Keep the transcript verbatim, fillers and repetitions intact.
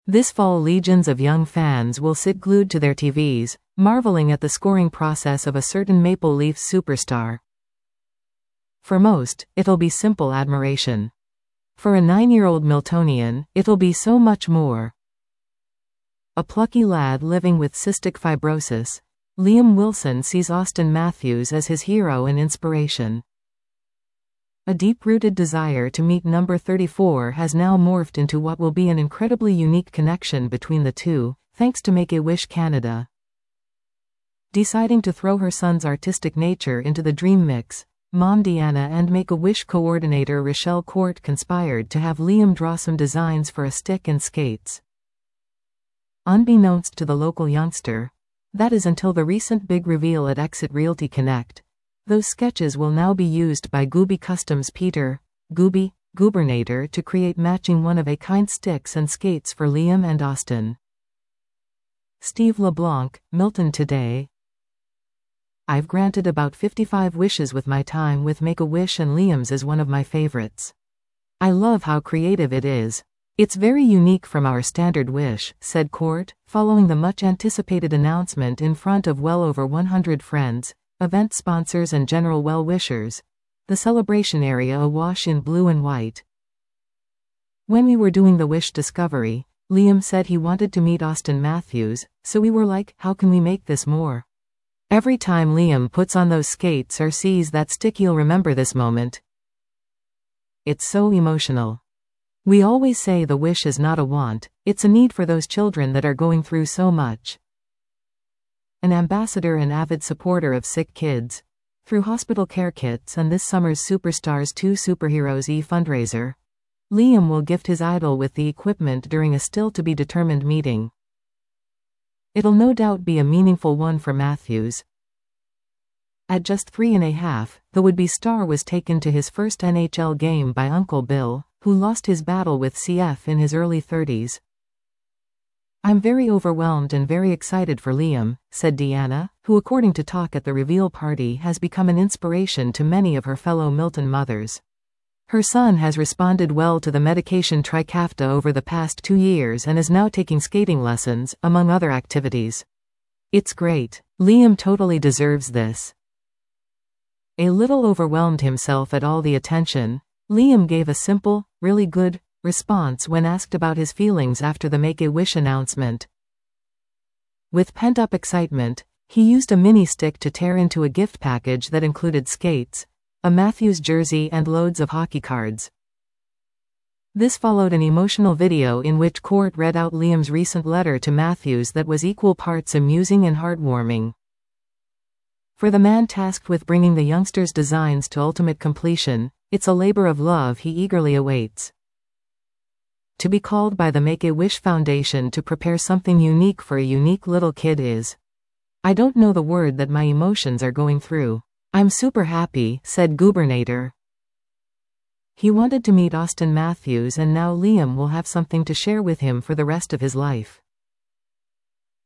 This fall, legions of young fans will sit glued to their T Vs, marveling at the scoring process of a certain Maple Leafs superstar. For most, it'll be simple admiration. For a nine-year-old Miltonian, it'll be so much more. A plucky lad living with cystic fibrosis, Liam Wilson sees Auston Matthews as his hero and inspiration. A deep-rooted desire to meet number thirty-four has now morphed into what will be an incredibly unique connection between the two, thanks to Make-A-Wish Canada. Deciding to throw her son's artistic nature into the dream mix, Mom Deanna and Make-A-Wish coordinator Rochelle Court conspired to have Liam draw some designs for a stick and skates. Unbeknownst to the local youngster, that is until the recent big reveal at Exit Realty Connect, those sketches will now be used by Gooby Customs Peter, Gooby, Goobernator to create matching one-of-a-kind sticks and skates for Liam and Auston. Steve LeBlanc, Milton Today. I've granted about fifty-five wishes with my time with Make-A-Wish, and Liam's is one of my favorites. I love how creative it is. It's very unique from our standard wish, said Court, following the much-anticipated announcement in front of well over one hundred friends, event sponsors and general well-wishers, the celebration area awash in blue and white. When we were doing the wish discovery, Liam said he wanted to meet Auston Matthews, so we were like, how can we make this more? Every time Liam puts on those skates or sees that stick, he'll remember this moment. It's so emotional. We always say the wish is not a want, it's a need for those children that are going through so much. An ambassador and avid supporter of sick kids, through hospital care kits and this summer's Superstars two Superheroes E fundraiser, Liam will gift his idol with the equipment during a still-to-be-determined meeting. It'll no doubt be a meaningful one for Matthews. At just three and a half, the would-be star was taken to his first N H L game by Uncle Bill, who lost his battle with C F in his early thirties. I'm very overwhelmed and very excited for Liam, said Deanna, who according to talk at the reveal party has become an inspiration to many of her fellow Milton mothers. Her son has responded well to the medication Trikafta over the past two years and is now taking skating lessons, among other activities. It's great. Liam totally deserves this. A little overwhelmed himself at all the attention, Liam gave a simple, really good response when asked about his feelings after the Make-A-Wish announcement. With pent-up excitement, he used a mini-stick to tear into a gift package that included skates, a Matthews jersey and loads of hockey cards. This followed an emotional video in which Court read out Liam's recent letter to Matthews that was equal parts amusing and heartwarming. For the man tasked with bringing the youngster's designs to ultimate completion, it's a labor of love he eagerly awaits. To be called by the Make-A-Wish Foundation to prepare something unique for a unique little kid is... I don't know the word that my emotions are going through. I'm super happy, said Goobernator. He wanted to meet Auston Matthews, and now Liam will have something to share with him for the rest of his life.